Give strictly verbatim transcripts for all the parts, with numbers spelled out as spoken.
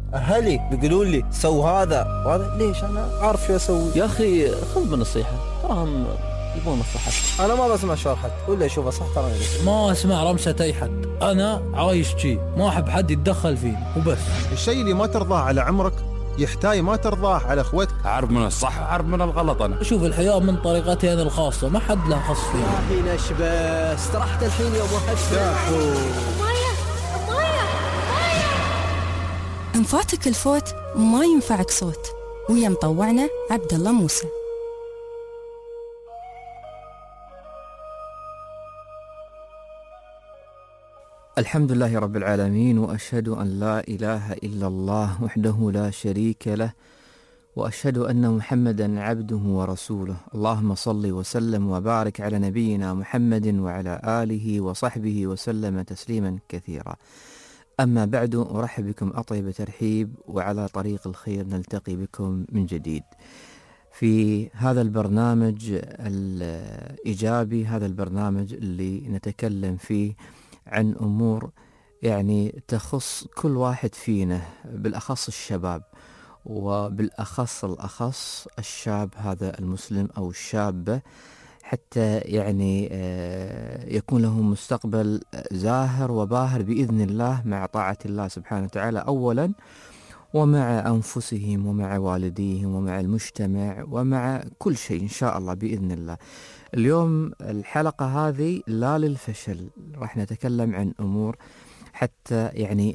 أهلي بيقولون لي سو هذا وهذا، ليش أنا عارف شو أسوي. يا أخي خذ بالنصيحة، تراهم يبون مصلحتك. أنا ما بسمع شر حد ولا أشوفه صح، ترى ما أسمع رمسة أي حد. أنا عايش شي، ما أحب حد يتدخل فيني وبس. الشيء اللي ما ترضاه على عمرك يحتاج ما ترضاه على اخوتك. أعرف من الصح وأعرف من الغلط. أنا أشوف الحياة من طريقتي أنا الخاصة، ما حد له خص فيها. يا أخي نشبة استرحت الحين يوم واحد شافوا. مايا مايا مايا إن فاتك الفوت ما ينفعك صوت. ويا مطوعنا عبد الله موسى. الحمد لله رب العالمين، وأشهد أن لا إله إلا الله وحده لا شريك له، وأشهد أن محمدا عبده ورسوله. اللهم صل وسلم وبارك على نبينا محمد وعلى آله وصحبه وسلم تسليما كثيرا. أما بعد، أرحب بكم أطيب ترحيب، وعلى طريق الخير نلتقي بكم من جديد في هذا البرنامج الإيجابي، هذا البرنامج اللي نتكلم فيه عن أمور يعني تخص كل واحد فينا، بالأخص الشباب، وبالأخص الأخص الشاب هذا المسلم أو الشابة، حتى يعني يكون لهم مستقبل زاهر وباهر بإذن الله مع طاعة الله سبحانه وتعالى أولا، ومع أنفسهم ومع والديهم ومع المجتمع ومع كل شيء إن شاء الله بإذن الله. اليوم الحلقة هذه لا للفشل، راح نتكلم عن أمور حتى يعني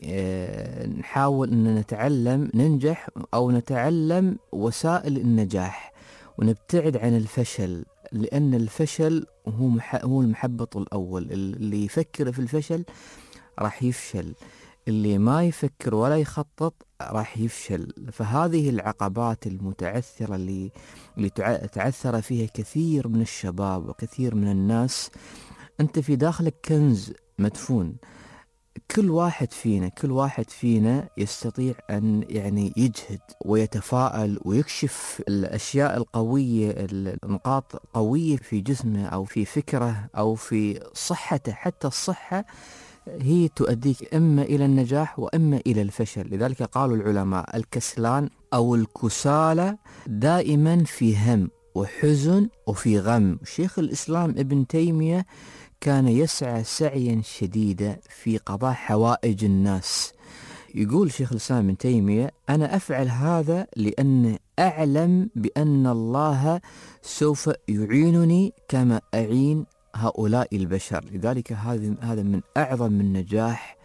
نحاول أن نتعلم ننجح أو نتعلم وسائل النجاح ونبتعد عن الفشل، لأن الفشل هو هو المحبط الأول. اللي يفكر في الفشل راح يفشل، اللي ما يفكر ولا يخطط راح يفشل. فهذه العقبات المتعثرة اللي اللي تعثر فيها كثير من الشباب وكثير من الناس. أنت في داخلك كنز مدفون، كل واحد فينا كل واحد فينا يستطيع أن يعني يجهد ويتفاءل ويكشف الأشياء القوية، النقاط قوية في جسمه أو في فكره أو في صحته. حتى الصحة هي تؤديك إما إلى النجاح وإما إلى الفشل. لذلك قالوا العلماء: الكسلان أو الكسالى دائما في هم وحزن وفي غم. شيخ الإسلام ابن تيمية كان يسعى سعيا شديدا في قضاء حوائج الناس. يقول شيخ الإسلام ابن تيمية: أنا أفعل هذا لأن أعلم بأن الله سوف يعينني كما أعين هؤلاء البشر. لذلك هذا من أعظم النجاح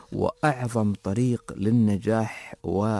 وأعظم طريق للنجاح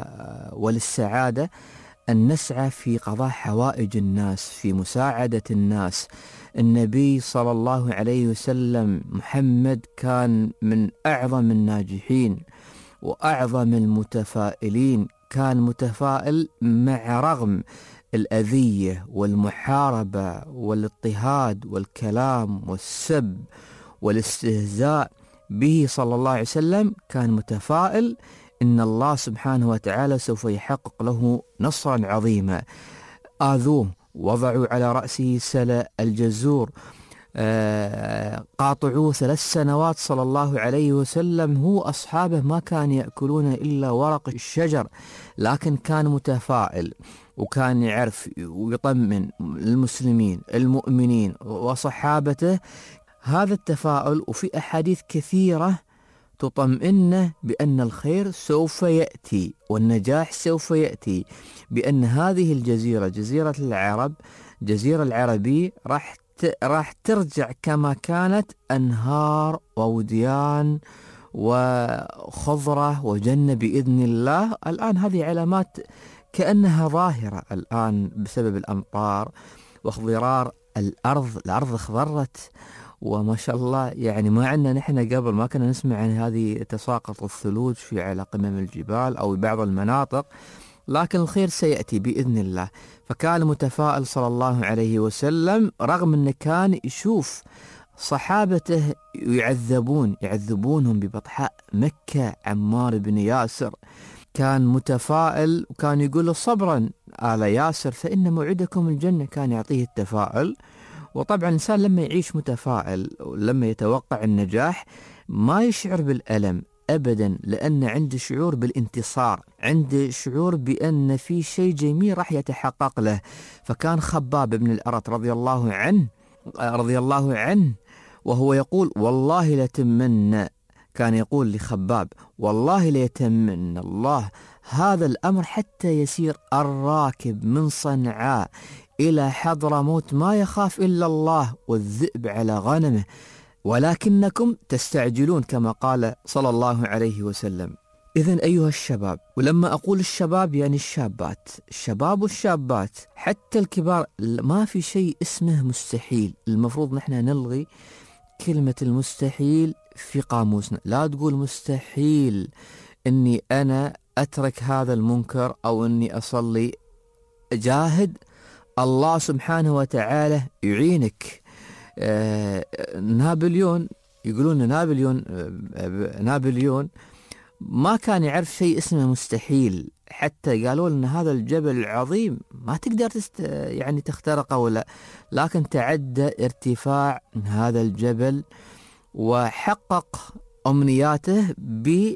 وللسعادة، أن نسعى في قضاء حوائج الناس، في مساعدة الناس. النبي صلى الله عليه وسلم محمد كان من أعظم الناجحين وأعظم المتفائلين، كان متفائل مع رغم الأذية والمحاربة والاضطهاد والكلام والسب والاستهزاء به صلى الله عليه وسلم. كان متفائل إن الله سبحانه وتعالى سوف يحقق له نصرا عظيما. آذوه، وضعوا على رأسه سلة الجزور، آه قاطعوه ثلاث سنوات صلى الله عليه وسلم. هو أصحابه ما كانوا يأكلون إلا ورق الشجر، لكن كان متفائل وكان يعرف ويطمن المسلمين المؤمنين وصحابته. هذا التفاؤل، وفي أحاديث كثيرة تطمئنه بأن الخير سوف يأتي والنجاح سوف يأتي، بأن هذه الجزيرة جزيرة العرب جزيرة العربية راح راح ترجع كما كانت، أنهار ووديان وخضرة وجنة بإذن الله. الآن هذه علامات كأنها ظاهرة الآن بسبب الأمطار واخضرار الأرض. الأرض اخضرت وما شاء الله، يعني ما عندنا نحن قبل ما كنا نسمع عن هذه تساقط الثلوج في على قمم الجبال أو بعض المناطق، لكن الخير سيأتي بإذن الله. فكان متفائل صلى الله عليه وسلم رغم أنه كان يشوف صحابته يعذبون يعذبونهم ببطحاء مكة. عمار بن ياسر كان متفائل وكان يقول له: صبرا آل ياسر فإن موعدكم الجنة. كان يعطيه التفاؤل. وطبعا الإنسان لما يعيش متفائل ولما يتوقع النجاح ما يشعر بالألم. أبدا، لأن عنده شعور بالانتصار، عنده شعور بأن في شيء جميل راح يتحقق له. فكان خباب بن الأرت رضي الله عنه رضي الله عنه وهو يقول والله لتمنى، كان يقول لخباب والله ليتمنى الله هذا الأمر حتى يسير الراكب من صنعاء إلى حضرموت ما يخاف إلا الله والذئب على غنمه، ولكنكم تستعجلون كما قال صلى الله عليه وسلم. إذن أيها الشباب، ولما أقول الشباب يعني الشابات، الشباب والشابات حتى الكبار، ما في شيء اسمه مستحيل. المفروض نحن نلغي كلمة المستحيل في قاموسنا. لا تقول مستحيل أني أنا أترك هذا المنكر أو أني أصلي. جاهد، الله سبحانه وتعالى يعينك. آه نابليون، يقولون نابليون آه نابليون ما كان يعرف شيء اسمه مستحيل، حتى قالوا لنا هذا الجبل العظيم ما تقدر تست يعني تخترقه ولا، لكن تعدى ارتفاع هذا الجبل وحقق أمنياته ب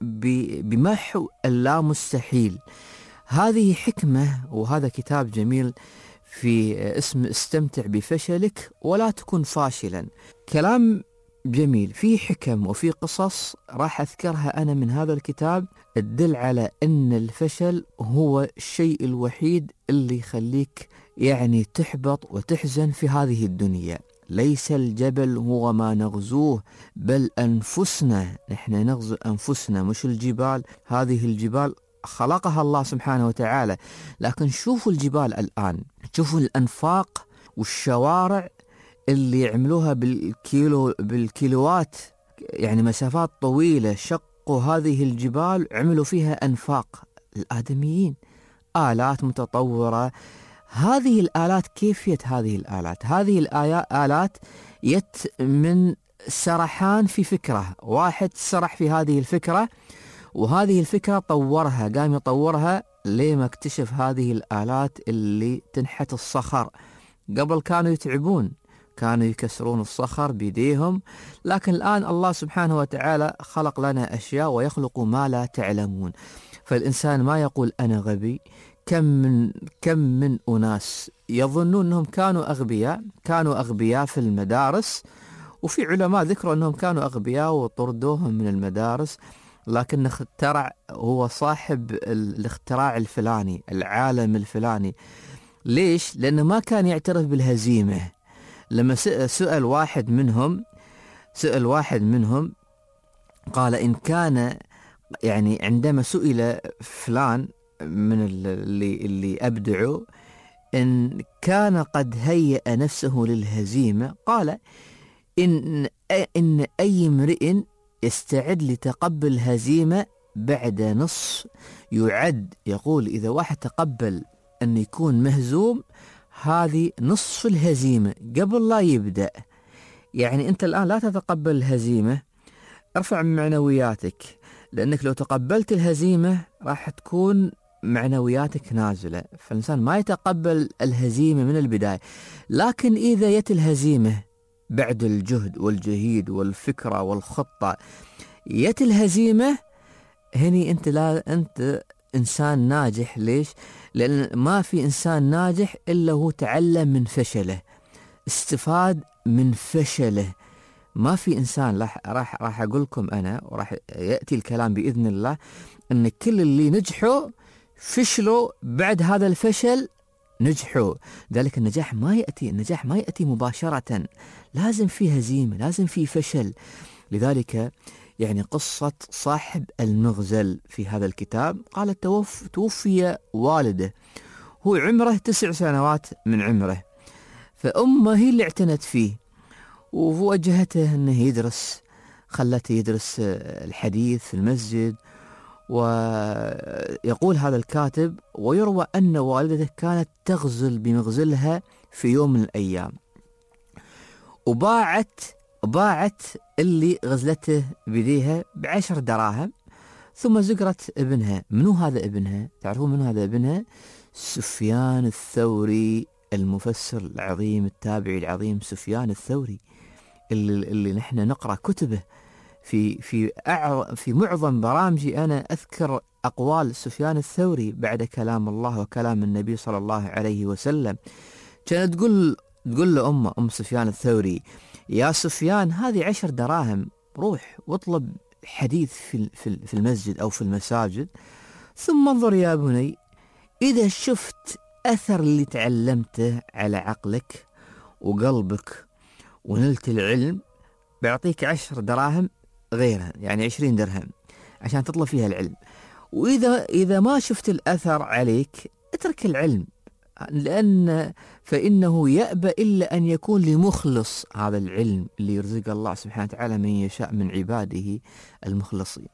بمحو اللا مستحيل. هذه حكمة، وهذا كتاب جميل في اسم استمتع بفشلك ولا تكن فاشلا. كلام جميل فيه حكم وفيه قصص راح أذكرها أنا من هذا الكتاب تدل على أن الفشل هو الشيء الوحيد اللي يخليك يعني تحبط وتحزن في هذه الدنيا. ليس الجبل هو ما نغزوه بل أنفسنا، نحن نغزو أنفسنا مش الجبال. هذه الجبال خلقها الله سبحانه وتعالى، لكن شوفوا الجبال الآن، شوفوا الأنفاق والشوارع اللي يعملوها بالكيلو بالكيلوات، يعني مسافات طويلة، شقوا هذه الجبال عملوا فيها أنفاق. الآدميين آلات متطورة. هذه الآلات كيفية هذه الآلات؟ هذه الآلات يت من سرحان في فكرة، واحد سرح في هذه الفكرة وهذه الفكرة طورها، قام يطورها لما اكتشف هذه الآلات اللي تنحت الصخر. قبل كانوا يتعبون، كانوا يكسرون الصخر بيديهم، لكن الآن الله سبحانه وتعالى خلق لنا أشياء ويخلق ما لا تعلمون. فالإنسان ما يقول أنا غبي. كم من كم من أناس يظنون أنهم كانوا أغبياء، كانوا أغبياء في المدارس، وفي علماء ذكروا أنهم كانوا أغبياء وطردوهم من المدارس، لكن اخترع هو صاحب الاختراع الفلاني، العالم الفلاني. ليش؟ لأنه ما كان يعترف بالهزيمة. لما سأل واحد منهم سأل واحد منهم قال إن كان يعني عندما سئل فلان من اللي اللي أبدعوا إن كان قد هيأ نفسه للهزيمة، قال إن إن أي امرئ يستعد لتقبل الهزيمة بعد نصف يعد. يقول إذا واحد تقبل أن يكون مهزوم هذه نصف الهزيمة قبل لا يبدأ. يعني أنت الآن لا تتقبل الهزيمة، ارفع من معنوياتك، لأنك لو تقبلت الهزيمة راح تكون معنوياتك نازلة. فالإنسان ما يتقبل الهزيمة من البداية، لكن إذا يت الهزيمة بعد الجهد والجهيد والفكرة والخطة، يت الهزيمة هني أنت لا أنت إنسان ناجح. ليش؟ لأن ما في إنسان ناجح إلا هو تعلم من فشله، استفاد من فشله. ما في إنسان راح راح راح أقول لكم أنا، وراح يأتي الكلام بإذن الله، أن كل اللي نجحوا فشلوا بعد هذا الفشل نجحوا. ذلك النجاح ما يأتي النجاح ما يأتي مباشرة، لازم في هزيمة، لازم في فشل. لذلك يعني قصة صاحب المغزل في هذا الكتاب، قال توف توفي والده، هو عمره تسع سنوات من عمره، فأمه هي اللي اعتنت فيه ووجهته أنه يدرس، خلته يدرس الحديث في المسجد. ويقول هذا الكاتب ويروى أن والدته كانت تغزل بمغزلها في يوم من الأيام، وباعت باعت اللي غزلته بيديها بعشر دراهم، ثم زقرت ابنها. منو هذا ابنها؟ تعرفون منو هذا ابنها؟ سفيان الثوري، المفسر العظيم التابعي العظيم سفيان الثوري، اللي, اللي نحن نقرأ كتبه في في أعر في معظم برامجي أنا أذكر أقوال سفيان الثوري بعد كلام الله وكلام النبي صلى الله عليه وسلم. كانت تقول تقول له أمه أم سفيان الثوري: يا سفيان، هذه عشر دراهم، روح واطلب حديث في في المسجد أو في المساجد، ثم انظر يا بني، إذا شفت أثر اللي تعلمته على عقلك وقلبك ونلت العلم بعطيك عشر دراهم غيرها، يعني عشرين درهم عشان تطلب فيها العلم. وإذا إذا ما شفت الأثر عليك اترك العلم، لأن فإنه يأبى إلا أن يكون لمخلص هذا العلم اللي يرزق الله سبحانه وتعالى من يشاء من عباده المخلصين.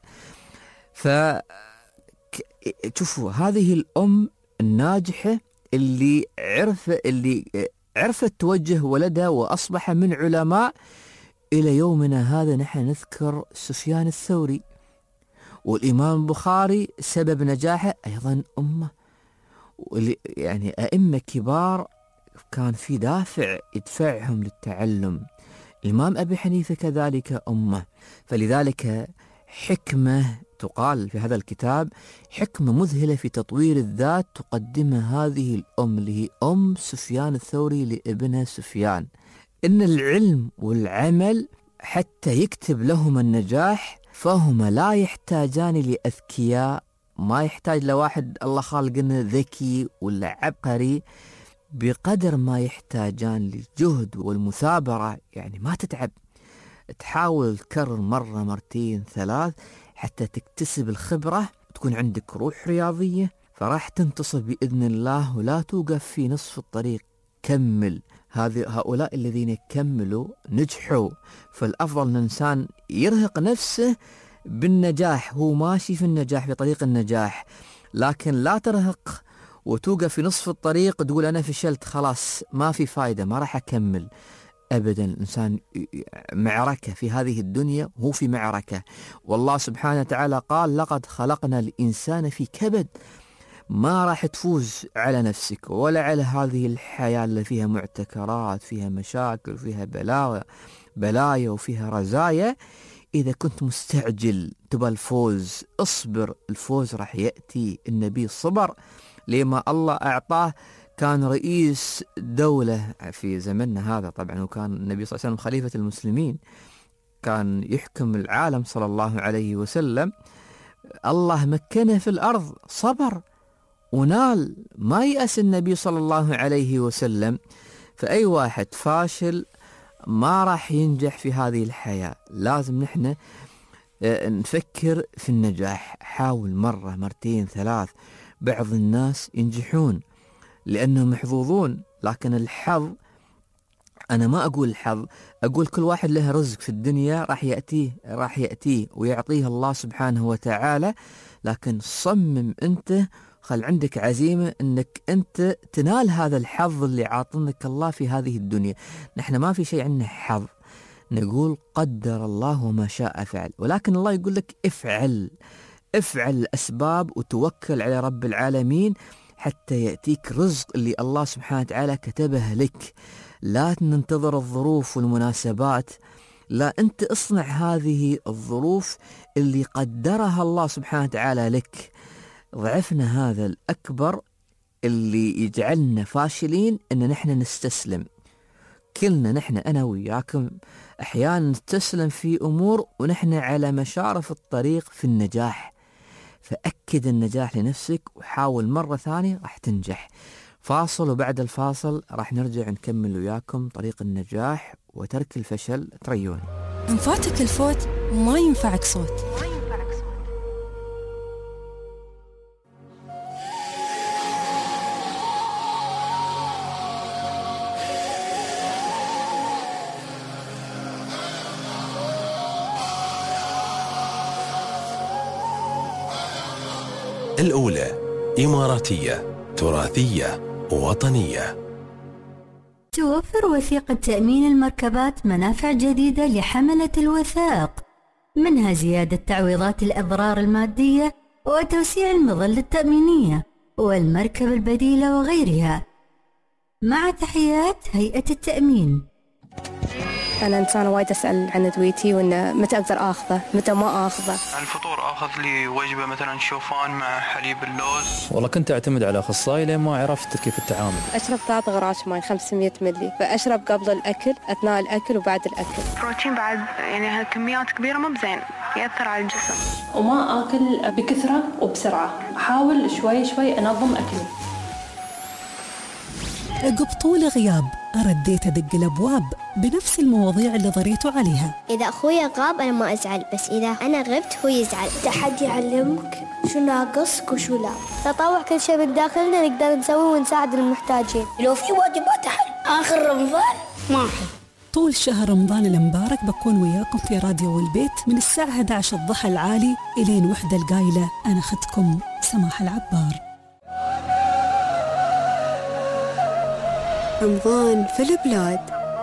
فشوفوا هذه الأم الناجحة اللي عرف اللي عرفت توجه ولدها وأصبح من علماء. إلى يومنا هذا نحن نذكر سفيان الثوري، والإمام البخاري سبب نجاحه أيضا أمه، يعني أئمة كبار كان في دافع يدفعهم للتعلم. الإمام أبي حنيفة كذلك أمه. فلذلك حكمة تقال في هذا الكتاب، حكمة مذهلة في تطوير الذات تقدمها هذه الأم اللي هي أم سفيان الثوري لابنها سفيان، إن العلم والعمل حتى يكتب لهما النجاح فهما لا يحتاجان لأذكياء، ما يحتاج لواحد الله خالقنا ذكي ولا عبقري، بقدر ما يحتاجان للجهد والمثابرة. يعني ما تتعب، تحاول تكرر مرة مرتين ثلاث حتى تكتسب الخبرة، تكون عندك روح رياضية، فراح تنتصر بإذن الله ولا توقف في نصف الطريق. كمل. هذه هؤلاء الذين كملوا نجحوا. فالأفضل أن الإنسان يرهق نفسه بالنجاح، هو ماشي في النجاح في طريق النجاح، لكن لا ترهق وتوقف في نصف الطريق تقول أنا فشلت خلاص ما في فايدة ما راح أكمل. أبدا، الإنسان معركة في هذه الدنيا، هو في معركة، والله سبحانه وتعالى قال لقد خلقنا الإنسان في كبد. ما راح تفوز على نفسك ولا على هذه الحياة اللي فيها معتكرات، فيها مشاكل، فيها بلاوى بلايا وفيها رزايا إذا كنت مستعجل تبى الفوز. اصبر، الفوز راح يأتي. النبي صبر لما الله أعطاه، كان رئيس دولة في زمننا هذا طبعا، وكان النبي صلى الله عليه وسلم خليفة المسلمين، كان يحكم العالم صلى الله عليه وسلم. الله مكنه في الأرض، صبر ونال، ما يأس النبي صلى الله عليه وسلم. فأي واحد فاشل ما راح ينجح في هذه الحياة. لازم نحن نفكر في النجاح، حاول مرة مرتين ثلاث. بعض الناس ينجحون لأنهم محظوظون، لكن الحظ، أنا ما أقول الحظ، أقول كل واحد له رزق في الدنيا راح يأتيه راح يأتيه ويعطيه الله سبحانه وتعالى. لكن صمم أنت، خل عندك عزيمة أنك أنت تنال هذا الحظ اللي عاطنك الله في هذه الدنيا. نحن ما في شيء عندنا حظ، نقول قدر الله وما شاء فعل، ولكن الله يقول لك افعل افعل الأسباب وتوكل على رب العالمين حتى يأتيك رزق اللي الله سبحانه وتعالى كتبه لك. لا ننتظر الظروف والمناسبات، لا، أنت اصنع هذه الظروف اللي قدرها الله سبحانه وتعالى لك. ضعفنا هذا الأكبر اللي يجعلنا فاشلين إن نحن نستسلم. كلنا نحن أنا وياكم أحيانا نستسلم في أمور ونحن على مشارف الطريق في النجاح. فأكد النجاح لنفسك وحاول مرة ثانية راح تنجح. فاصل، وبعد الفاصل راح نرجع نكمل وياكم طريق النجاح وترك الفشل. تريون. إن فاتك الفوت ما ينفعك صوت. الأولى إماراتية تراثية وطنية. توفر وثيقة تأمين المركبات منافع جديدة لحملة الوثائق، منها زيادة تعويضات الأضرار المادية وتوسيع المظلة التأمينية والمركب البديلة وغيرها. مع تحيات هيئة التأمين. أنا إنسانة وايد أسأل عن أدويتي وإنه متى أقدر آخذه متى ما آخذه. على الفطور آخذ لي وجبة مثلا شوفان مع حليب اللوز. والله كنت أعتمد على أخصائي لين ما عرفت كيف التعامل. أشرب ثلاث غرات ماي خمسمية ملي، فأشرب قبل الأكل أثناء الأكل وبعد الأكل. بروتين بعد يعني هالكميات كبيرة مو بزين، يأثر على الجسم. وما آكل بكثرة وبسرعة، أحاول شوي شوي أنظم أكلي. عقب طول غياب رديت أدق الأبواب بنفس المواضيع اللي ضريتوا عليها. إذا أخويا غاب أنا ما أزعل، بس إذا أنا غبت هو يزعل. تحدي يعلمك شو ناقصك وشو لا. تطوع كل شيء من داخلنا نقدر نسوي ونساعد المحتاجين. لو في واجبات أحل آخر رمضان ما أحل. طول شهر رمضان المبارك بكون وياكم في راديو والبيت من الساعة إحدى عشر الضحى العالي إلين وحدة القايلة. أنا أختكم سماح العبار. رمضان في البلاد.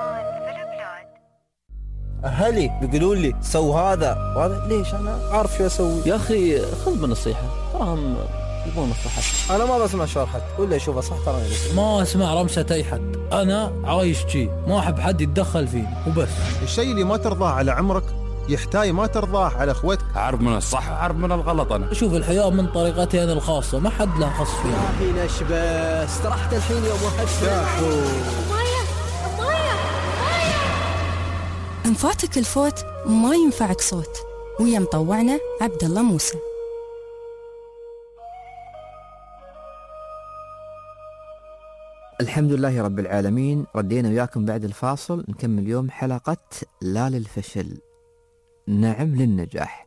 أهلي بيقولوا لي سو هذا وهذا، ليش أنا عارف شو أسوي. يا أخي خذ بالنصيحة، تراهم يبون مصلحتك. أنا ما بسمع شرحك ولا أشوفه صح، ترى ما أسمع رمسة أي حد. أنا عايش شي ما أحب حد يتدخل فيه وبس. الشيء اللي ما ترضاه على عمرك يحتاج ما ترضاه على اخوتك. أعرف من الصح وأعرف من الغلط. أنا أشوف الحياة من طريقتي أنا الخاصة، ما حد له خص فيها. ما في نشبة، استرحت الحين يوم واحد شافوا. مايا مايا مايا. إن فاتك الفوت ما ينفعك صوت. ويا مطوعنا عبد الله موسى. الحمد لله رب العالمين. ردينا وياكم بعد الفاصل نكمل اليوم حلقة لا للفشل نعم للنجاح.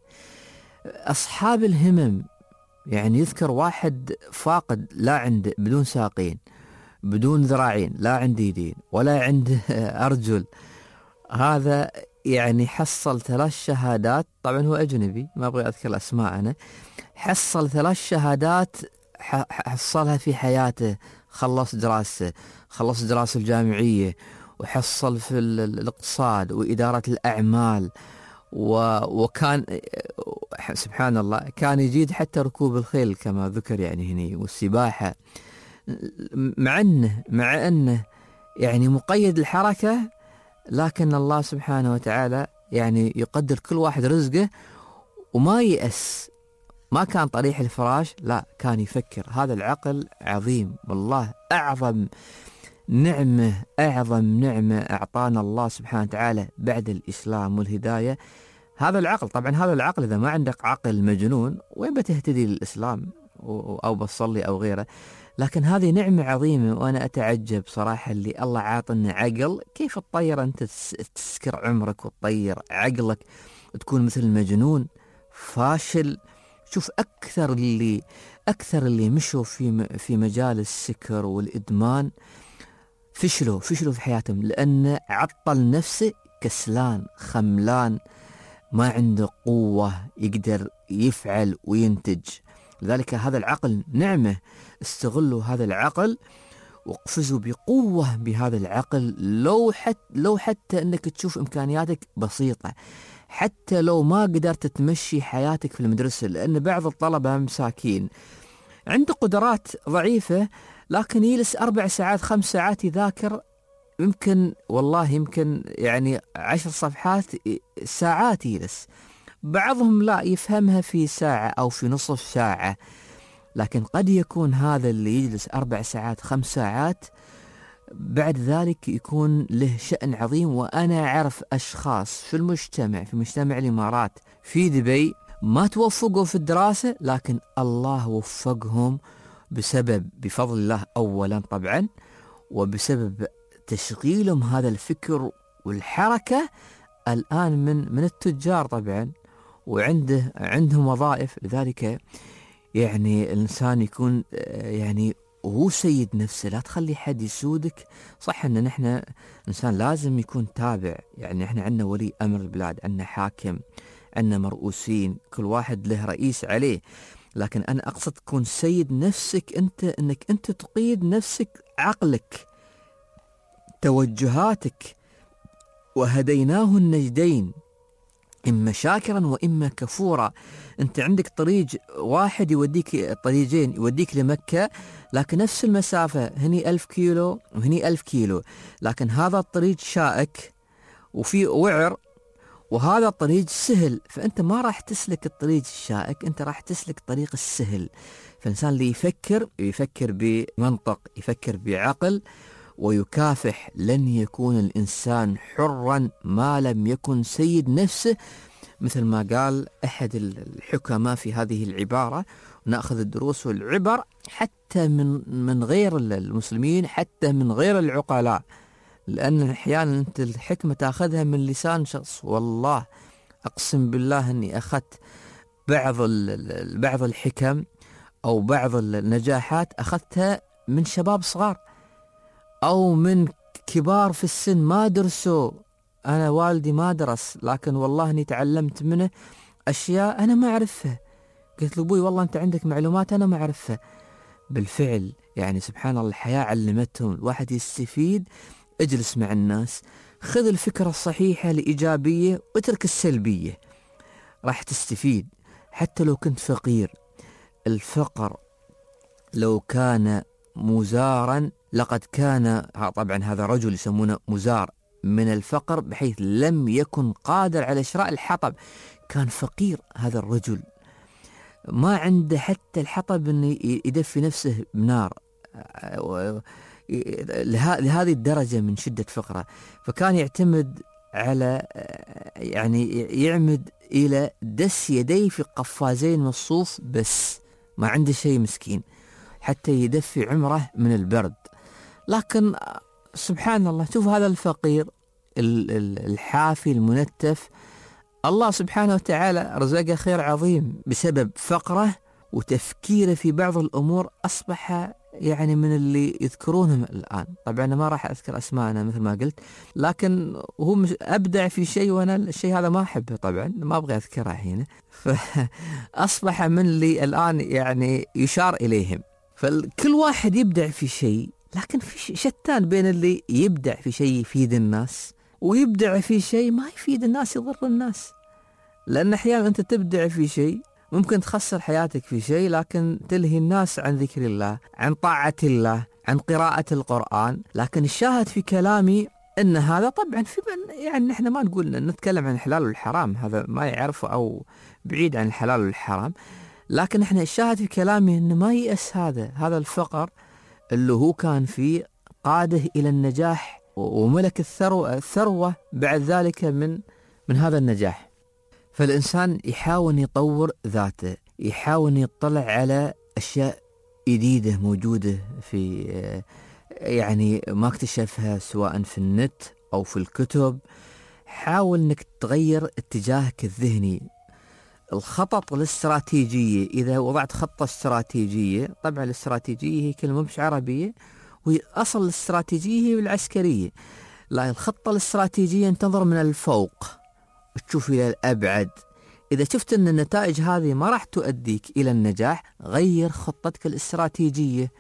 أصحاب الهمم، يعني يذكر واحد فاقد لا عنده بدون ساقين بدون ذراعين، لا عنده يدين ولا عنده أرجل، هذا يعني حصل ثلاث شهادات. طبعا هو أجنبي ما أبغى أذكر أسماء، أنا حصل ثلاث شهادات حصلها في حياته. خلص دراسته، خلص دراسة الجامعية، وحصل في الاقتصاد وإدارة الأعمال، وكان سبحان الله كان يجيد حتى ركوب الخيل كما ذكر يعني هني، والسباحة. مع أنه مع أنه يعني مقيد الحركة، لكن الله سبحانه وتعالى يعني يقدر كل واحد رزقه وما يأس. ما كان طريح الفراش، لا كان يفكر. هذا العقل عظيم والله. أعظم نعمة أعظم نعمة أعطانا الله سبحانه وتعالى بعد الإسلام والهداية هذا العقل. طبعا هذا العقل إذا ما عندك عقل مجنون وين بتهتدي للإسلام أو بتصلي أو غيره. لكن هذه نعمة عظيمة، وأنا أتعجب صراحة اللي الله عاطنا عقل. كيف تطير أنت تسكر عمرك وتطير عقلك تكون مثل المجنون فاشل. شوف أكثر اللي أكثر اللي مشوا في في مجال السكر والإدمان فشلوا فشلوا في حياتهم، لأن عطل نفسه، كسلان خملان، ما عنده قوة يقدر يفعل وينتج. لذلك هذا العقل نعمة، استغلوا هذا العقل واقفزوا بقوة بهذا العقل. لو حتى لو حتى أنك تشوف إمكانياتك بسيطة، حتى لو ما قدرت تمشي حياتك في المدرسة، لأن بعض الطلبة مساكين عنده قدرات ضعيفة لكن يجلس أربع ساعات خمس ساعات يذاكر، يمكن والله يمكن يعني عشر صفحات ساعات يجلس. بعضهم لا يفهمها في ساعة أو في نصف ساعة، لكن قد يكون هذا اللي يجلس أربع ساعات خمس ساعات بعد ذلك يكون له شأن عظيم. وأنا أعرف أشخاص في المجتمع في مجتمع الإمارات في دبي ما توفقوا في الدراسة، لكن الله وفقهم بسبب بفضل الله أولا طبعا، وبسبب تشغيلهم هذا الفكر والحركة. الآن من من التجار طبعا وعنده عندهم وظائف. لذلك يعني الإنسان يكون يعني وهو سيد نفسه، لا تخلي حد يسودك. صح ان نحن انسان لازم يكون تابع، يعني احنا عندنا ولي امر البلاد، عندنا حاكم، عندنا مرؤوسين، كل واحد له رئيس عليه. لكن انا اقصد تكون سيد نفسك انت، انك انت تقيد نفسك، عقلك، توجهاتك. وهديناه النجدين إما شاكرا وإما كفورا. أنت عندك طريق واحد يوديك، طريقين يوديك لمكة، لكن نفس المسافة، هني ألف كيلو وهني ألف كيلو، لكن هذا الطريق شائك وفي وعر، وهذا الطريق سهل، فأنت ما راح تسلك الطريق الشائك، أنت راح تسلك طريق السهل. فالإنسان اللي يفكر يفكر بمنطق، يفكر بعقل ويكافح. لن يكون الإنسان حرا ما لم يكن سيد نفسه، مثل ما قال أحد الحكماء في هذه العبارة. نأخذ الدروس والعبر حتى من من غير المسلمين، حتى من غير العقلاء، لأن أحيانا أنت الحكمة تأخذها من لسان شخص. والله أقسم بالله أني أخذت بعض بعض الحكم أو بعض النجاحات أخذتها من شباب صغار أو من كبار في السن ما درسوا. أنا والدي ما درس، لكن والله أني تعلمت منه أشياء أنا ما أعرفها. قلت له أبوي والله أنت عندك معلومات أنا ما أعرفها. بالفعل يعني سبحان الله الحياة علمتهم. الواحد يستفيد. اجلس مع الناس، خذ الفكرة الصحيحة الإيجابية واترك السلبية، راح تستفيد. حتى لو كنت فقير، الفقر لو كان مزارا لقد كان، طبعا هذا رجل يسمونه مزار من الفقر، بحيث لم يكن قادر على شراء الحطب. كان فقير هذا الرجل، ما عنده حتى الحطب انه يدفي نفسه بنار، لهذه الدرجة من شدة فقره. فكان يعتمد على يعني يعمد إلى دس يديه في قفازين من الصوف بس، ما عنده شيء مسكين حتى يدفي عمره من البرد. لكن سبحان الله، شوف هذا الفقير الحافي المنتف، الله سبحانه وتعالى رزقه خير عظيم بسبب فقره وتفكيره في بعض الأمور. أصبح يعني من اللي يذكرونهم الآن. طبعا أنا ما راح أذكر أسماءنا مثل ما قلت، لكن هو أبدع في شيء وأنا الشيء هذا ما أحبه، طبعا ما أبغى أذكره هنا. فأصبح من اللي الآن يعني يشار إليهم. فكل واحد يبدع في شيء، لكن في شتان بين اللي يبدع في شيء يفيد الناس ويبدع في شيء ما يفيد الناس، يضر الناس. لأن أحيانا أنت تبدع في شيء ممكن تخسر حياتك في شيء، لكن تلهي الناس عن ذكر الله، عن طاعة الله، عن قراءة القرآن. لكن الشاهد في كلامي أن هذا طبعا في من يعني نحن ما نقول نتكلم عن الحلال والحرام، هذا ما يعرفه أو بعيد عن الحلال والحرام. لكن احنا الشاهد في كلامي أنه ما يأس هذا هذا الفقر اللي هو كان فيه قاده إلى النجاح وملك الثروة الثروة بعد ذلك من من هذا النجاح. فالإنسان يحاول يطور ذاته، يحاول يطلع على أشياء جديدة موجودة في يعني ما اكتشفها سواء في النت أو في الكتب. حاول أنك تغير اتجاهك الذهني. الخطط الاستراتيجية، إذا وضعت خطة استراتيجية، طبعا الاستراتيجية هي كلمة مش عربية، وهي أصل الاستراتيجية هي العسكرية. لا، الخطة الاستراتيجية تنظر من الفوق وتشوف إلى الأبعد. إذا شفت أن النتائج هذه ما راح تؤديك إلى النجاح، غير خطتك الاستراتيجية.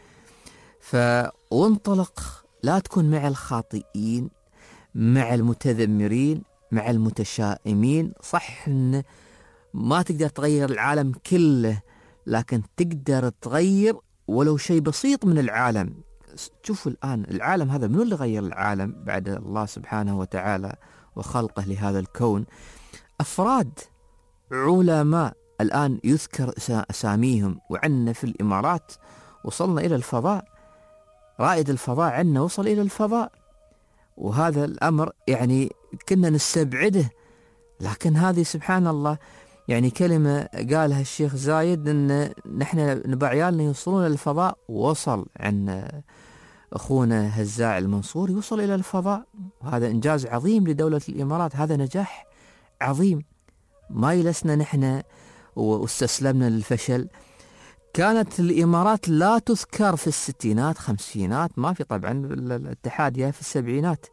فانطلق، لا تكون مع الخاطئين، مع المتذمرين، مع المتشائمين. صح أن ما تقدر تغير العالم كله، لكن تقدر تغير ولو شيء بسيط من العالم. شوفوا الآن العالم هذا، منو اللي غير العالم بعد الله سبحانه وتعالى وخلقه لهذا الكون؟ أفراد علماء الآن يذكر أساميهم. وعندنا في الإمارات وصلنا إلى الفضاء، رائد الفضاء عندنا وصل إلى الفضاء، وهذا الأمر يعني كنا نستبعده. لكن هذه سبحان الله يعني كلمة قالها الشيخ زايد أن نحن نبع عيالنا يوصلون إلى الفضاء. وصل عن أخونا هزاع المنصوري يوصل إلى الفضاء، وهذا إنجاز عظيم لدولة الإمارات، هذا نجاح عظيم. ما يلسنا نحن واستسلمنا للفشل. كانت الإمارات لا تذكر في الستينات خمسينات، ما في طبعا الاتحاد يا في السبعينات.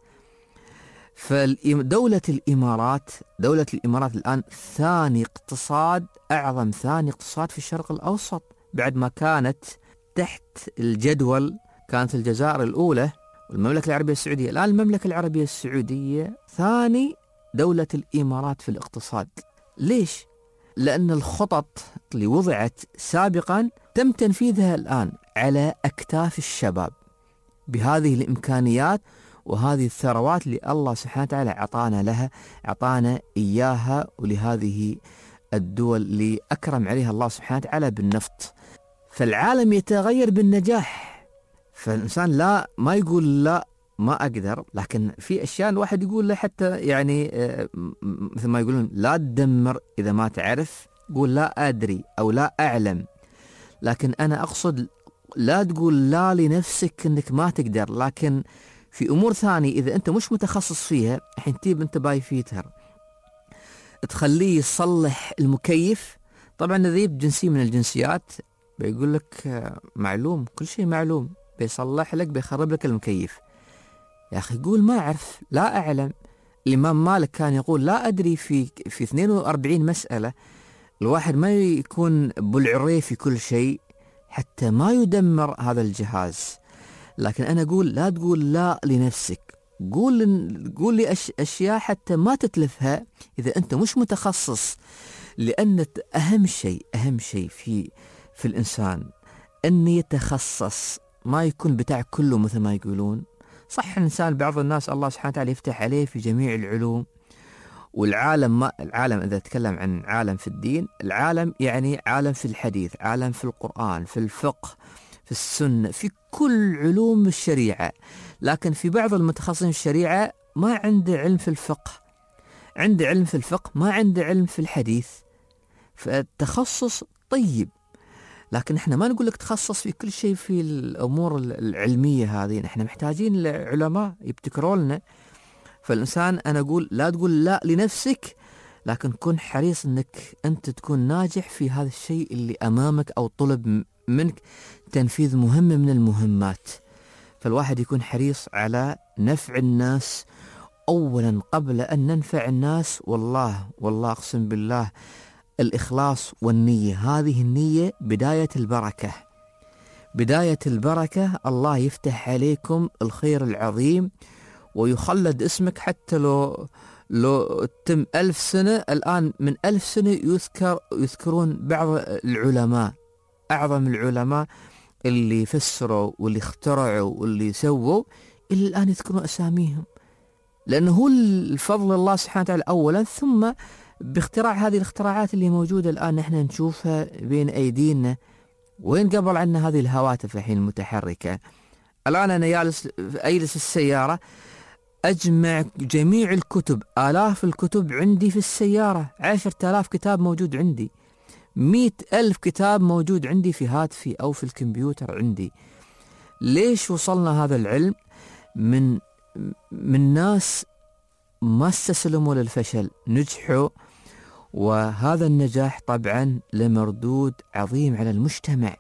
فدولة الإمارات دولة الإمارات الآن ثاني اقتصاد، أعظم ثاني اقتصاد في الشرق الأوسط، بعد ما كانت تحت الجدول كانت الجزائر الأولى والمملكة العربية السعودية. الآن المملكة العربية السعودية ثاني دولة الإمارات في الاقتصاد. ليش؟ لأن الخطط اللي وضعت سابقا تم تنفيذها الآن على أكتاف الشباب بهذه الإمكانيات وهذه الثروات اللي الله سبحانه وتعالى أعطانا لها، أعطانا إياها، ولهذه الدول اللي أكرم عليها الله سبحانه وتعالى بالنفط. فالعالم يتغير بالنجاح، فالإنسان لا ما يقول لا ما أقدر، لكن في أشياء الواحد يقول له حتى يعني مثل ما يقولون لا تدمر إذا ما تعرف، قول لا أدري أو لا أعلم. لكن أنا أقصد لا تقول لا لنفسك أنك ما تقدر، لكن في أمور ثانية إذا أنت مش متخصص فيها، الحين تجيب أنت باي فيتر تخليه يصلح المكيف. طبعا إذا يجيب جنسية من الجنسيات بيقول لك معلوم، كل شيء معلوم، بيصلح لك بيخرب لك المكيف. يا أخي قول ما أعرف لا أعلم. الإمام مالك كان يقول لا أدري في في اثنين وأربعين مسألة. الواحد ما يكون بالعري في كل شيء حتى ما يدمر هذا الجهاز. لكن أنا أقول لا تقول لا لنفسك، قول قول لي أشياء حتى ما تتلفها إذا أنت مش متخصص. لأن أهم شيء أهم شيء في في الإنسان أن يتخصص، ما يكون بتاع كله مثل ما يقولون. صح الإنسان بعض الناس الله سبحانه وتعالى يفتح عليه في جميع العلوم، والعالم ما العالم إذا تكلم عن عالم في الدين، العالم يعني عالم في الحديث، عالم في القرآن، في الفقه، في السنة، في كل علوم الشريعة. لكن في بعض المتخصصين في الشريعة ما عنده علم في الفقه، عنده علم في الفقه ما عنده علم في الحديث. فالتخصص طيب، لكن احنا ما نقول لك تخصص في كل شيء في الأمور العلمية هذه. احنا محتاجين علماء يبتكروا لنا. فالإنسان أنا أقول لا تقول لا لنفسك، لكن كن حريص أنك أنت تكون ناجح في هذا الشيء اللي أمامك أو طلب منك تنفيذ مهمة من المهمات. فالواحد يكون حريص على نفع الناس أولا قبل أن ننفع الناس. والله والله أقسم بالله الإخلاص والنية، هذه النية بداية البركة، بداية البركة. الله يفتح عليكم الخير العظيم ويخلد اسمك حتى لو لو تم ألف سنة. الآن من ألف سنة يذكر يذكرون بعض العلماء، أعظم العلماء اللي فسروا واللي اخترعوا واللي سووا، إلى الآن يذكرون أساميهم، لأنه هو الفضل الله سبحانه وتعالى أولا، ثم باختراع هذه الاختراعات اللي موجودة الآن نحن نشوفها بين أيدينا. وين قبل عنا هذه الهواتف الحين المتحركة؟ الآن أنا جالس أجلس السيارة أجمع جميع الكتب، آلاف الكتب عندي في السيارة، عشرة آلاف كتاب موجود عندي، مئة ألف كتاب موجود عندي في هاتفي أو في الكمبيوتر عندي. ليش وصلنا هذا العلم؟ من من ناس ما استسلموا للفشل، نجحوا، وهذا النجاح طبعا لمردود عظيم على المجتمع.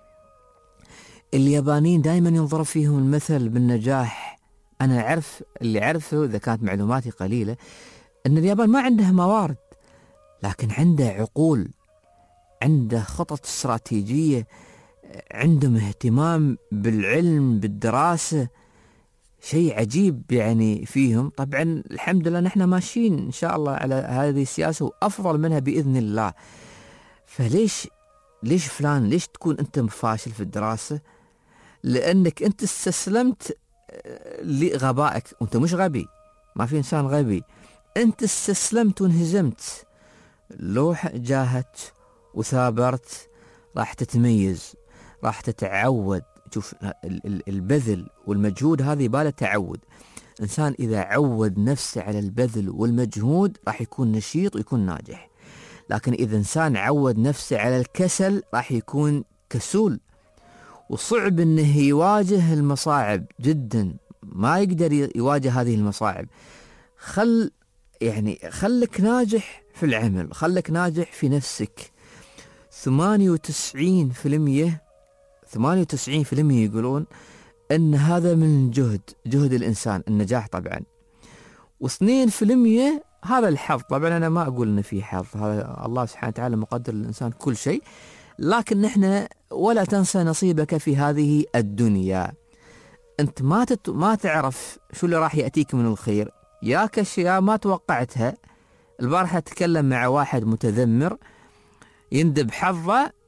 اليابانيين دائما ينظر فيهم المثل بالنجاح. أنا أعرف اللي أعرفه إذا كانت معلوماتي قليلة أن اليابان ما عنده موارد، لكن عنده عقول، عنده خطط استراتيجية، عندهم اهتمام بالعلم بالدراسة، شيء عجيب يعني فيهم. طبعا الحمد لله نحن ماشيين إن شاء الله على هذه السياسة وأفضل منها بإذن الله. فليش ليش فلان ليش تكون أنت فاشل في الدراسة؟ لأنك أنت استسلمت لغبائك، وأنت مش غبي، ما في إنسان غبي، أنت استسلمت وانهزمت. لو جاهدت وثابرت راح تتميز، راح تتعود. شوف البذل والمجهود هذه يباله تعود. إنسان إذا عود نفسه على البذل والمجهود راح يكون نشيط ويكون ناجح. لكن إذا إنسان عود نفسه على الكسل راح يكون كسول، وصعب أنه يواجه المصاعب جدا، ما يقدر يواجه هذه المصاعب. خل يعني خلك ناجح في العمل، خلك ناجح في نفسك. ثمانية وتسعين بالمئة ثمانية وتسعين بالمئة يقولون أن هذا من جهد جهد الإنسان النجاح طبعا، واثنين بالمئة هذا الحظ. طبعا أنا ما أقول أن في حظ، هذا الله سبحانه وتعالى مقدر للإنسان كل شيء، لكن نحن ولا تنسى نصيبك في هذه الدنيا. أنت ما تت... ما تعرف شو اللي راح يأتيك من الخير، ياك أشياء ما توقعتها. البارحة أتكلم مع واحد متذمر يندب حظه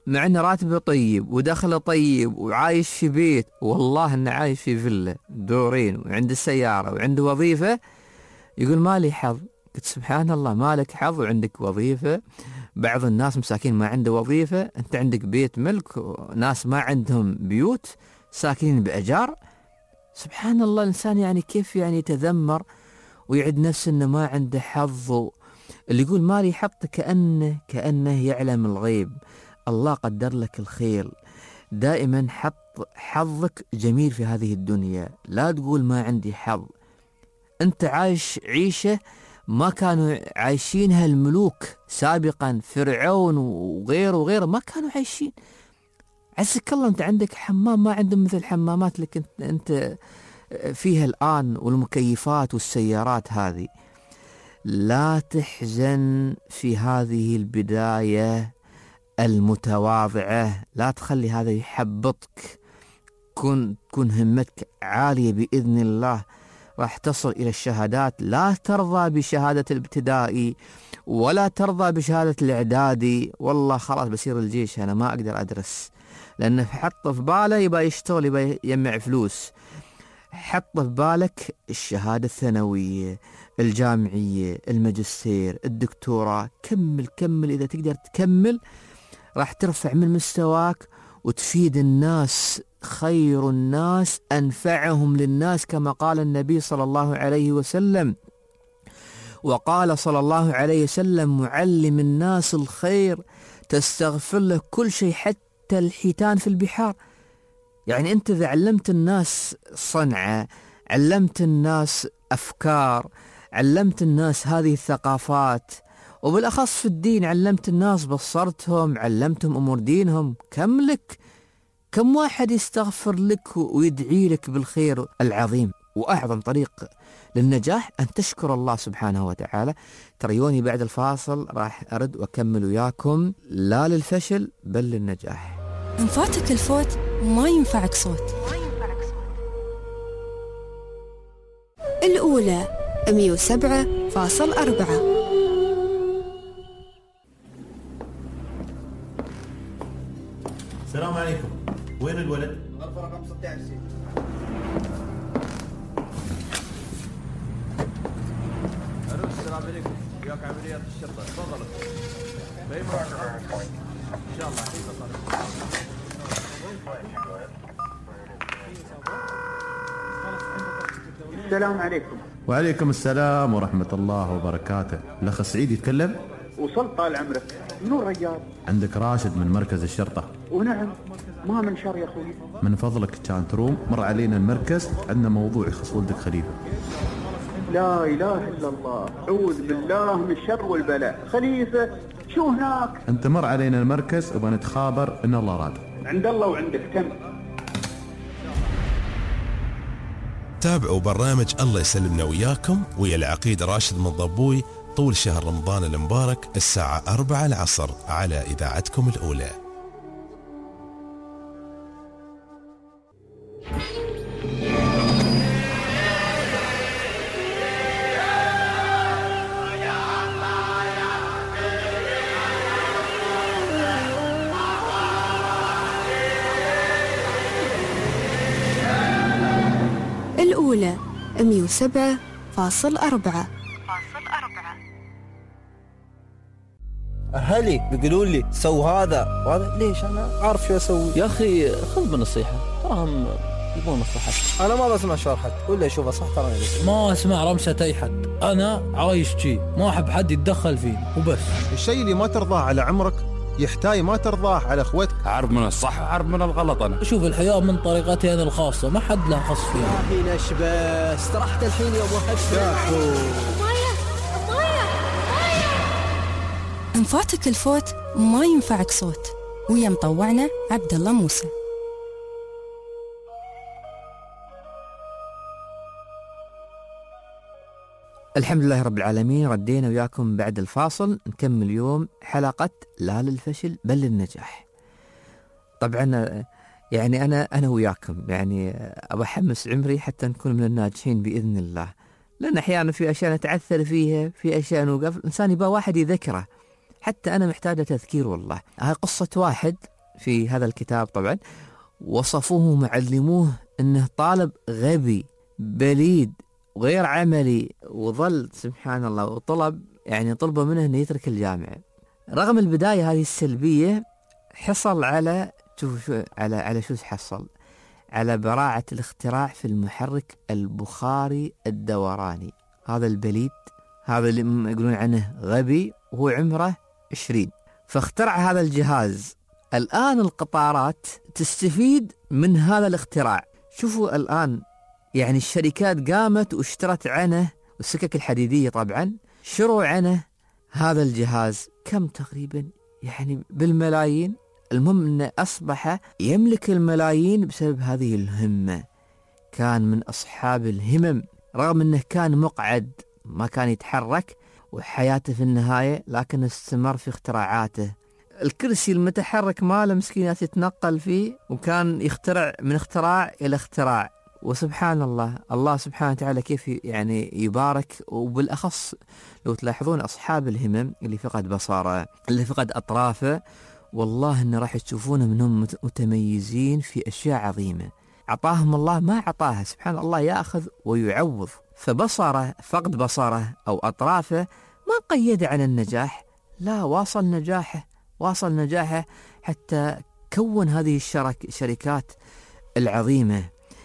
مع أنه راتبه طيب ودخله طيب وعايش في بيت، والله أنه عايش في فيلا دورين وعنده سيارة وعنده وظيفة، يقول مالي حظ. قلت سبحان الله، مالك حظ وعندك وظيفة. بعض الناس مساكين ما عنده وظيفة، أنت عندك بيت ملك، وناس ما عندهم بيوت ساكنين بأجار. سبحان الله، الإنسان يعني كيف يعني يتذمر ويعد نفسه أنه ما عنده حظ. اللي يقول مالي حظ كأنه كأنه يعلم الغيب. الله قدر لك الخير. دائما حط حظك جميل في هذه الدنيا، لا تقول ما عندي حظ. أنت عايش عيشة ما كانوا عايشينها الملوك سابقا، فرعون وغيره وغيره ما كانوا عايشين. عزك الله، أنت عندك حمام ما عندهم مثل حمامات لك أنت, أنت فيها الآن، والمكيفات والسيارات هذه. لا تحزن في هذه البداية المتواضعة، لا تخلي هذا يحبطك. كن كن همتك عالية بإذن الله، راح تصل إلى الشهادات. لا ترضى بشهادة الابتدائي ولا ترضى بشهادة الإعدادي. والله خلاص بصير الجيش أنا ما أقدر أدرس، لأنه حط في باله يبقى يشتغل، يبقى يجمع فلوس. حط في بالك الشهادة الثانوية، الجامعية، الماجستير، الدكتوراه. كمل كمل، إذا تقدر تكمل راح ترفع من مستواك وتفيد الناس. خير الناس أنفعهم للناس، كما قال النبي صلى الله عليه وسلم. وقال صلى الله عليه وسلم معلم الناس الخير تستغفر له كل شيء حتى الحيتان في البحار. يعني أنت إذا علمت الناس صنعة، علمت الناس أفكار، علمت الناس هذه الثقافات، وبالأخص في الدين علمت الناس، بصرتهم، علمتهم أمور دينهم، كم لك كم واحد يستغفر لك ويدعي لك بالخير العظيم. وأعظم طريق للنجاح أن تشكر الله سبحانه وتعالى. تريوني بعد الفاصل راح أرد وأكمل وياكم، لا للفشل بل للنجاح. إن فاتك الفوت ما ينفعك صوت. الأولى مية وسبعة فاصل أربعة. السلام عليكم، وين الولد؟ غرفة رقم ستة عشر. الو، السلام عليكم، وياك عمليات الشرطة، تفضل. بأي مرحبا إن شاء الله الحين بصل. السلام عليكم. وعليكم السلام ورحمة الله وبركاته. الأخ سعيد يتكلم؟ وصلت طال عمرك. منو الرجال؟ عندك راشد من مركز الشرطة. ونعم، ما من شر يا أخوي. من فضلك كان تروم مر علينا المركز، عندنا موضوع يخص ولدك خليفة. لا إله إلا الله، أعوذ بالله من الشر والبلاء. خليفة شو هناك؟ أنت مر علينا المركز وبنتخابر إن الله راد. عند الله وعندك تم. تابعوا برنامج الله يسلمنا وياكم ويا العقيد راشد من ضبوي طول شهر رمضان المبارك الساعة أربعة العصر على إذاعتكم الأولى. الأولى مية وسبعة فاصل أربعة. أهلي بيقولون لي سو هذا وهذا، ليش أنا عارف شو أسوي. يا أخي خذ بالنصيحة، تراهم يبون مصلحتك. أنا ما بسمع شر حد، ولا أشوفه صح ترى. ما أسمع رمشة أي حد، أنا عايش شي، ما أحب حد يتدخل فيه وبس. الشيء اللي ما ترضاه على عمرك يحتاج ما ترضاه على اخوتك. عرب من الصح وعرب من الغلط. أنا شوف الحياة من طريقتي أنا الخاصة، ما حد له خص فيها. الحين أشبه استرحت الحين يا أبو حد. إن فاتك الفوت ما ينفعك صوت. ويا مطوعنا عبد الله موسى. الحمد لله رب العالمين، ردينا وياكم بعد الفاصل نكمل اليوم حلقة لا للفشل بل للنجاح. طبعا يعني أنا أنا وياكم يعني أبى أحمس عمري حتى نكون من الناجحين بإذن الله، لأن أحيانا في أشياء نتعثر فيها، في أشياء نوقف، الإنسان يبقى واحد يذكره. حتى أنا محتاجة تذكير والله. هاي قصة واحد في هذا الكتاب طبعا وصفوه معلموه أنه طالب غبي بليد وغير عملي، وظل سبحان الله وطلب يعني طلبوا منه أنه يترك الجامعة. رغم البداية هذه السلبية حصل على شوف شو على على شو حصل على براعة الاختراع في المحرك البخاري الدوراني. هذا البليد هذا اللي يقولون عنه غبي وهو عمره عشرين، فاخترع هذا الجهاز. الآن القطارات تستفيد من هذا الاختراع. شوفوا الآن يعني الشركات قامت واشترت عنه، والسكك الحديدية طبعا شروا عنه هذا الجهاز كم تقريبا يعني بالملايين. المهم أنه أصبح يملك الملايين بسبب هذه الهمة. كان من أصحاب الهمم رغم أنه كان مقعد ما كان يتحرك وحياته في النهاية، لكن استمر في اختراعاته. الكرسي المتحرك ماله مسكينات يتنقل فيه، وكان يخترع من اختراع إلى اختراع. وسبحان الله الله سبحانه وتعالى كيف يعني يبارك. وبالأخص لو تلاحظون أصحاب الهمم اللي فقد بصره اللي فقد أطرافه، والله إن راح تشوفونه منهم متميزين في أشياء عظيمة عطاهم الله ما عطاها. سبحان الله يأخذ ويعوض. فبصره فقد بصره أو أطرافه ما قيد عن النجاح، لا واصل نجاحه واصل نجاحه حتى كون هذه الشرك الشركات العظيمة.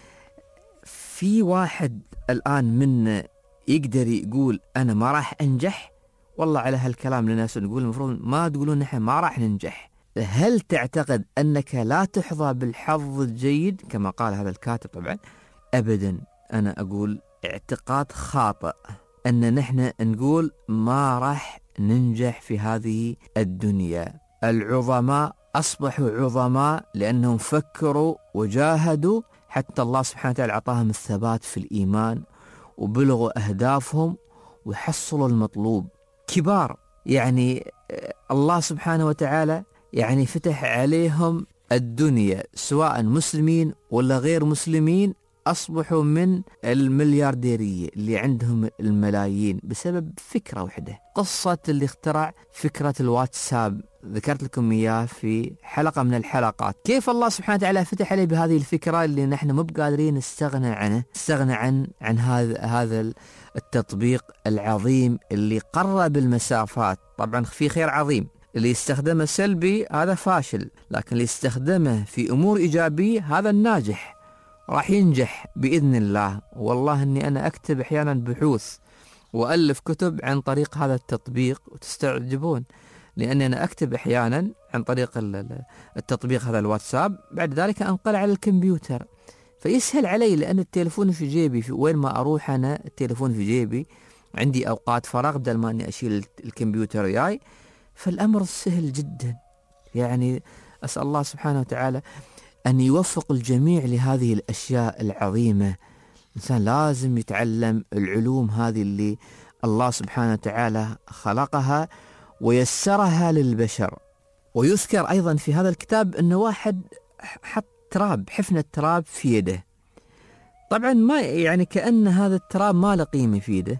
في واحد الآن من يقدر يقول أنا ما راح أنجح؟ والله على هالكلام للناس نقول المفروض ما تقولون نحن ما راح ننجح. هل تعتقد أنك لا تحظى بالحظ الجيد كما قال هذا الكاتب؟ طبعا أبدا. أنا أقول اعتقاد خاطئ أن نحن نقول ما راح ننجح في هذه الدنيا. العظماء أصبحوا عظماء لأنهم فكروا وجاهدوا حتى الله سبحانه وتعالى أعطاهم الثبات في الإيمان وبلغوا أهدافهم وحصلوا المطلوب. كبار يعني الله سبحانه وتعالى يعني فتح عليهم الدنيا سواء مسلمين ولا غير مسلمين، أصبحوا من المليارديرية اللي عندهم الملايين بسبب فكرة واحدة. قصة اللي اخترع فكرة الواتساب ذكرت لكم إياه في حلقة من الحلقات، كيف الله سبحانه وتعالى فتح عليه بهذه الفكرة اللي نحن مو بقادرين نستغنى عنه نستغنى عن عن هذا هذا التطبيق العظيم اللي قرب المسافات. طبعا في خير عظيم، اللي يستخدمه سلبي هذا فاشل، لكن اللي يستخدمه في أمور إيجابية هذا الناجح راح ينجح بإذن الله. والله أني أنا أكتب أحيانا بحوث وألف كتب عن طريق هذا التطبيق وتستعجبون، لأني أنا أكتب أحيانا عن طريق التطبيق هذا الواتساب، بعد ذلك أنقل على الكمبيوتر فيسهل علي لأن التليفون في جيبي، في وين ما أروح أنا التليفون في جيبي، عندي أوقات فراغ بدل ما أني أشيل الكمبيوتر وياي، فالأمر سهل جدا. يعني أسأل الله سبحانه وتعالى أن يوفق الجميع لهذه الأشياء العظيمة. الإنسان لازم يتعلم العلوم هذه اللي الله سبحانه وتعالى خلقها ويسرها للبشر. ويذكر أيضا في هذا الكتاب أن واحد حط تراب حفنة تراب في يده، طبعا ما يعني كأن هذا التراب ما له قيمة في يده،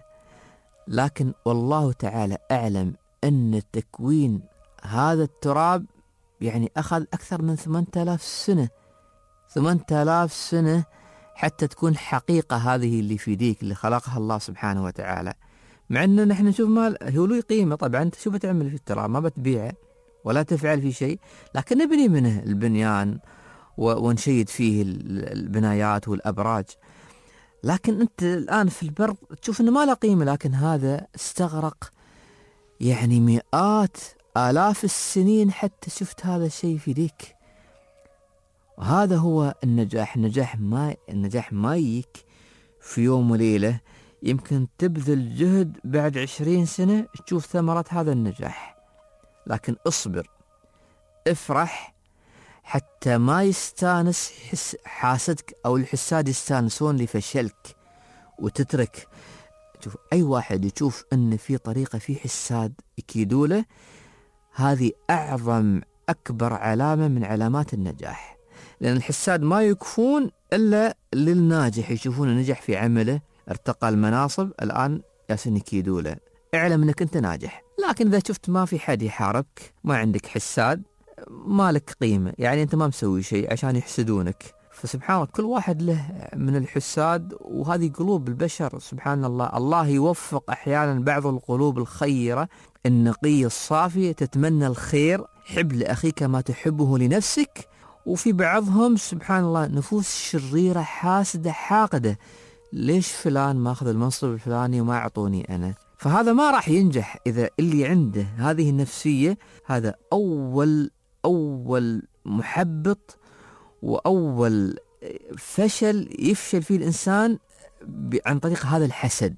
لكن والله تعالى أعلم أن تكوين هذا التراب يعني أخذ أكثر من ثمانية آلاف سنة ثمانية آلاف سنة حتى تكون حقيقة هذه اللي في يديك اللي خلقها الله سبحانه وتعالى. مع أنه نحن نشوف ما هو له قيمة، طبعا أنت شو بتعمل في التراب؟ ما بتبيعه ولا تفعل فيه شيء، لكن نبني منه البنيان ونشيد فيه البنايات والأبراج. لكن أنت الآن في البر تشوف أنه ما له قيمة، لكن هذا استغرق يعني مئات آلاف السنين حتى شفت هذا الشيء في يديك. وهذا هو النجاح. النجاح ما النجاح ما يجيك في يوم وليلة، يمكن تبذل جهد بعد عشرين سنة تشوف ثمرة هذا النجاح. لكن اصبر افرح حتى ما يستانس حس حاسدك أو الحساد يستانسون لفشلك وتترك. شوف أي واحد يشوف أن في طريقة في حساد يكيدوله، هذه أعظم أكبر علامة من علامات النجاح، لأن الحساد ما يكفون إلا للناجح، يشوفون نجح في عمله ارتقى المناصب الآن ياسن يكيدوله، اعلم أنك أنت ناجح. لكن إذا شفت ما في حد يحاربك ما عندك حساد مالك قيمة، يعني أنت ما مسوي شيء عشان يحسدونك. فسبحان الله كل واحد له من الحساد، وهذه قلوب البشر. سبحان الله، الله يوفق أحيانا بعض القلوب الخيرة النقية الصافية تتمنى الخير، حب لأخيك ما تحبه لنفسك. وفي بعضهم سبحان الله نفوس شريرة حاسدة حاقدة، ليش فلان ما أخذ المنصب الفلاني وما أعطوني أنا؟ فهذا ما راح ينجح. إذا اللي عنده هذه النفسية، هذا أول أول محبط وأول فشل يفشل فيه الإنسان عن طريق هذا الحسد.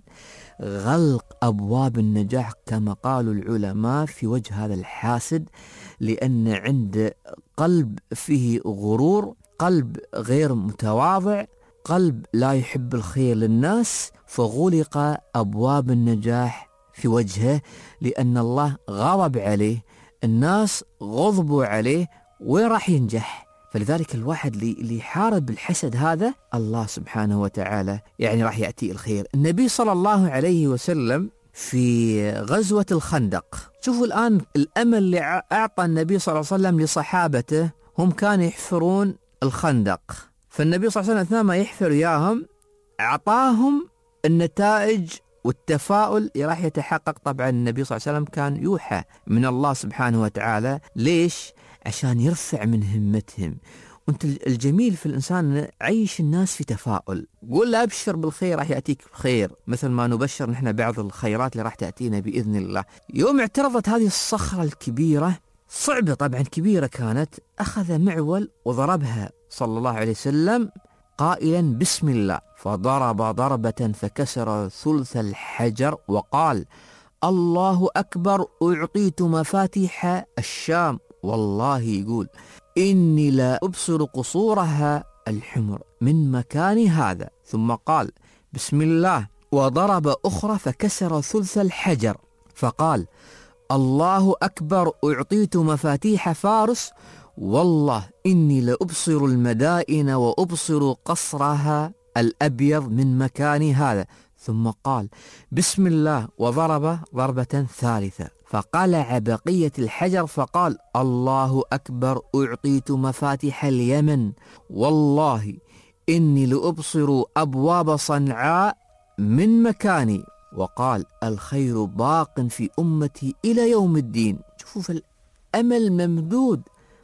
غلق أبواب النجاح كما قالوا العلماء في وجه هذا الحاسد، لأن عنده قلب فيه غرور، قلب غير متواضع، قلب لا يحب الخير للناس، فغلق أبواب النجاح في وجهه، لأن الله غضب عليه، الناس غضبوا عليه، وين راح ينجح؟ فلذلك الواحد اللي يحارب الحسد هذا الله سبحانه وتعالى يعني راح يأتي الخير. النبي صلى الله عليه وسلم في غزوة الخندق، شوفوا الآن الأمل اللي أعطى النبي صلى الله عليه وسلم لصحابته، هم كانوا يحفرون الخندق، فالنبي صلى الله عليه وسلم أثناء ما يحفر إياهم أعطاهم النتائج والتفاؤل راح يتحقق. طبعا النبي صلى الله عليه وسلم كان يوحى من الله سبحانه وتعالى، ليش؟ عشان يرفع من همتهم. وانت الجميل في الإنسان عيش الناس في تفاؤل، قول له أبشر بالخير راح يأتيك بخير، مثل ما نبشر نحن بعض الخيرات اللي راح تأتينا بإذن الله. يوم اعترضت هذه الصخرة الكبيرة، صعبة طبعا كبيرة كانت، أخذ معول وضربها صلى الله عليه وسلم قائلا بسم الله، فضرب ضربة فكسر ثلث الحجر وقال الله أكبر، أعطيت مفاتيح الشام، والله يقول إني لا أبصر قصورها الحمر من مكان هذا. ثم قال بسم الله، وضرب أخرى فكسر ثلث الحجر فقال الله أكبر، أعطيت مفاتيح فارس، والله إني لأبصر المدائن وأبصر قصرها الأبيض من مكان هذا. ثم قال بسم الله، وضرب ضربة ثالثة فقلع بقية الحجر فقال الله أكبر، أعطيت مفاتيح اليمن، والله إني لأبصر أبواب صنعاء من مكاني، وقال الخير باق في أمتي إلى يوم الدين. شوفوا الأمل ممدود،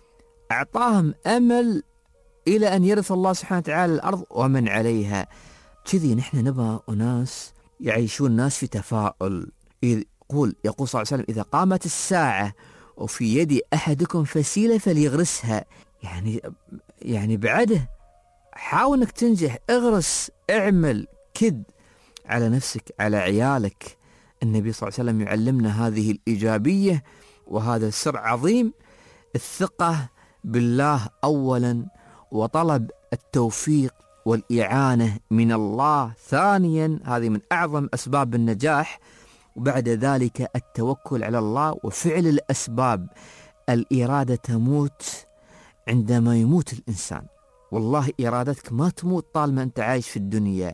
أعطاهم أمل إلى أن يرث الله سبحانه وتعالى الأرض ومن عليها. كذي نحن نبغى أناس يعيشون الناس في تفاؤل. يقول يقول صلى الله عليه وسلم إذا قامت الساعة وفي يد أحدكم فسيلة فليغرسها، يعني يعني بعده حاول أنك تنجح، اغرس، اعمل، كد على نفسك، على عيالك. النبي صلى الله عليه وسلم يعلمنا هذه الإيجابية، وهذا سر عظيم، الثقة بالله أولا، وطلب التوفيق والإعانة من الله ثانيا، هذه من أعظم أسباب النجاح. وبعد ذلك التوكل على الله وفعل الأسباب. الإرادة تموت عندما يموت الإنسان، والله إرادتك ما تموت طالما أنت عايش في الدنيا،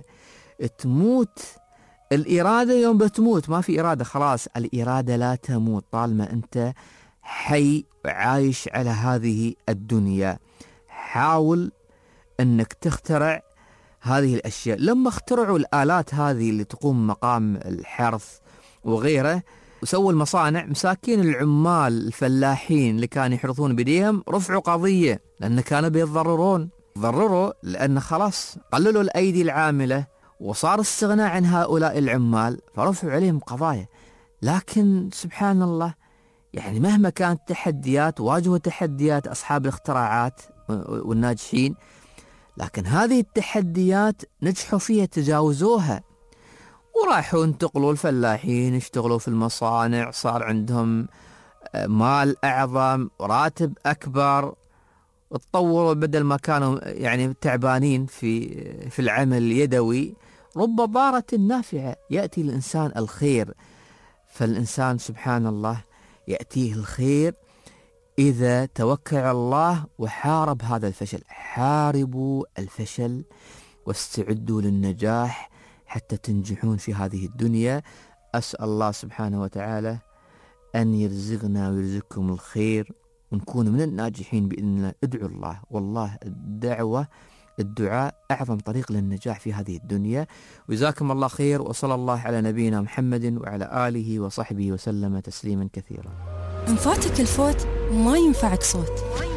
تموت الإرادة يوم بتموت، ما في إرادة خلاص، الإرادة لا تموت طالما أنت حي عايش على هذه الدنيا. حاول أنك تخترع هذه الأشياء. لما اخترعوا الآلات هذه اللي تقوم مقام الحرث وغيره وسووا المصانع، مساكين العمال الفلاحين اللي كانوا يحرثون بيديهم رفعوا قضية، لأن كانوا بيتضررون، ضرروا لأن خلاص قللوا الأيدي العاملة وصار استغناء عن هؤلاء العمال، فرفعوا عليهم قضايا. لكن سبحان الله، يعني مهما كانت تحديات، واجهوا تحديات أصحاب الاختراعات والناجحين، لكن هذه التحديات نجحوا فيها، تجاوزوها، وراحوا انتقلوا الفلاحين يشتغلوا في المصانع، صار عندهم مال أعظم، راتب أكبر، اتطوروا، بدل ما كانوا يعني تعبانين في في العمل اليدوي، رب ضارة نافعة، يأتي الإنسان الخير. فالإنسان سبحان الله يأتيه الخير إذا توكل على الله وحارب هذا الفشل. حاربوا الفشل واستعدوا للنجاح حتى تنجحون في هذه الدنيا. أسأل الله سبحانه وتعالى أن يرزقنا ويرزقكم الخير ونكون من الناجحين بإذن الله. ادعوا الله، والله الدعوة الدعاء أعظم طريق للنجاح في هذه الدنيا. وجزاكم الله خير، وصلى الله على نبينا محمد وعلى آله وصحبه وسلم تسليما كثيرا. إن فاتك الفوت ما ينفعك صوت.